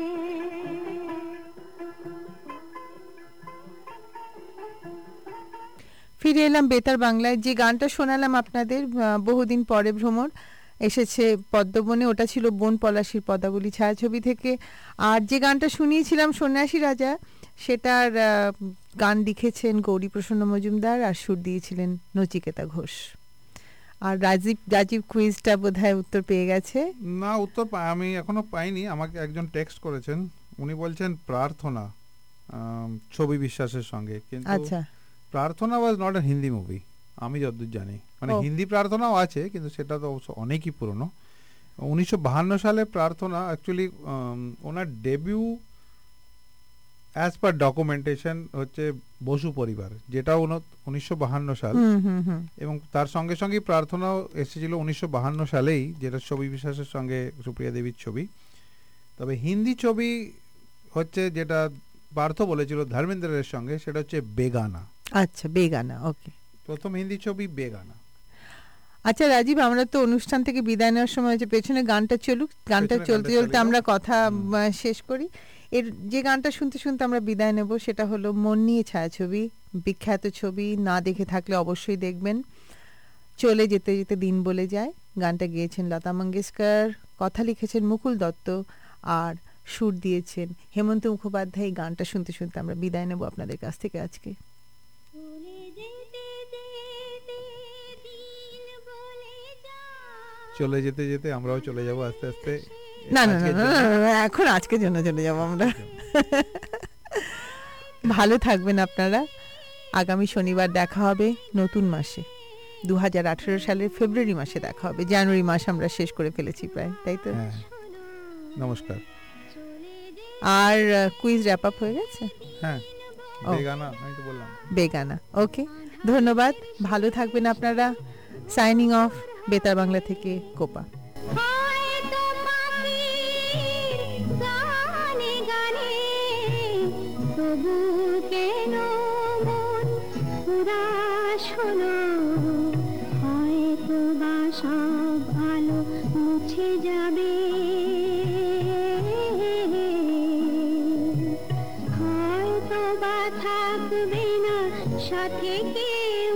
ফিরে এলাম বেতার বাংলায়। যে গানটা শোনালাম আপনাদের, আহ, বহুদিন পরে ভ্রমর এসেছে পদ্মবনে, ওটা ছিল বন পলাশীর পদাবলী ছায়াছবি থেকে। আর যে গানটা শুনিয়েছিলাম সন্ন্যাসী রাজা, সেটার আহ, গান লিখেছেন গৌরীপ্রসন্ন মজুমদার আর সুর দিয়েছিলেন নচিকেতা ঘোষ। আর রাজীব রাজীব কুইজটা বোধহয় উত্তর পেয়ে গেছে। না, উত্তর পা- আমি এখনো পাইনি। আমাকে একজন টেক্সট করেছেন, উনি বলছেন প্রার্থনা আম, ছবি বিশ্বাসের সঙ্গে, কিন্তু আচ্ছা, Prarthana was not a Hindi movie আমি যতদূর জানি। মানে ও। হিন্দি প্রার্থনাও আছে, কিন্তু সেটা তো অবশ্য অনেকই পুরনো। উনিশশো বাহান্ন সালে প্রার্থনা অ্যাকচুয়ালি ওনার ডেবিউ অ্যাজ পার ডকুমেন্টেশন হচ্ছে বসু পরিবার, যেটা উনিশশো বাহান্ন সাল। হুম হুম হুম এবং তার সঙ্গে সঙ্গেই প্রার্থনাও এসেছিল উনিশশো বাহান্ন সালেই, যেটা ছবি বিশ্বাসের সঙ্গে সুপ্রিয়া দেবীর ছবি। তবে হিন্দি ছবি হচ্ছে যেটা পার্থ বলেছিল ধর্মেন্দ্রের সঙ্গে, সেটা হচ্ছে বেগানা। আচ্ছা, বেগানা, ওকে। প্রথম হিন্দি ছবি বেগানা। আচ্ছা রাজীব, আমরা তো অনুষ্ঠান থেকে বিদায় নেওয়ার সময় যে পেছনে গানটা চলুক, গানটা পেছনে চলতে গানটা চলতে চালিয়ে আমরা দাও। কথা হুম। আহ, শেষ করি। এর যে গানটা শুনতে শুনতে আমরা বিদায় নেব সেটা হলো মন নিয়ে ছায়াছবি, বিখ্যাত ছবি, না দেখে থাকলে অবশ্যই দেখবেন। চলে যেতে যেতে দিন বলে যায়, গানটা গেয়েছেন লতা মঙ্গেশকর, কথা লিখেছেন মুকুল দত্ত, আর সুর দিয়েছেন হেমন্ত মুখোপাধ্যায়। এই গানটা শুনতে শুনতে আমরা বিদায় নেব আপনাদের কাছ থেকে আজকে। চলে যেতে যেতে আমরাও চলে যাব আস্তে আস্তে। না না না আজকের না, জন্য- না, না, এখন আজকের জন্য চলে যাব আমরা। ভালো থাকবেন আপনারা। আগামী শনিবার দেখা হবে নতুন মাসে, দু হাজার আঠেরো সালের ফেব্রুয়ারি মাসে দেখা হবে। জানুয়ারি মাস আমরা শেষ করে ফেলেছি প্রায়, তাই তো? হ্যাঁ, নমস্কার। আর কুইজ র্যাপ আপ হয়ে গেছে। হ্যাঁ, ও। বেগানা আমি তো বললাম। বেগানা, ওকে, ধন্যবাদ, ভালো থাকবেন আপনারা। সাইনিং অফ, বেতার বাংলা থেকে কোপা। হয়তো পাখির গানে গানে তবু কেন মন উদাস হলো, হয়তো বা সব আলো মুছে যাবে, হয়তো বা থাকবে না সাথে কেউ।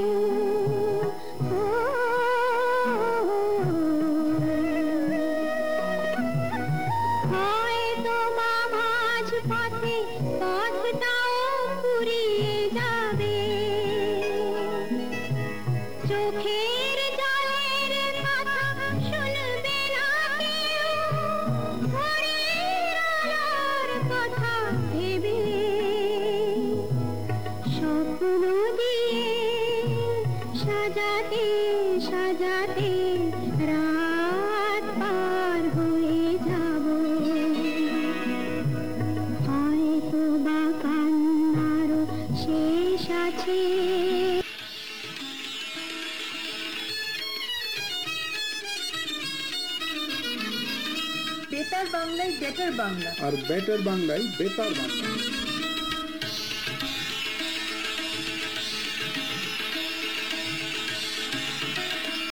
হয়তো বা মাঝ পথে পথটাও ফুরিয়ে যাবে, চোখের জলের কথা শুনবে না কেউ, ভোরের আলোর কথা ভেবে স্বপ্ন দিয়ে সাজাতে সাজাতে রাত পার হয়ে যাব, হয়তো বা কান্নারও শেষ আছে। বেতার বাংলায় বেটার বাংলা। আর বেটার বাংলায় বেতার বাংলা।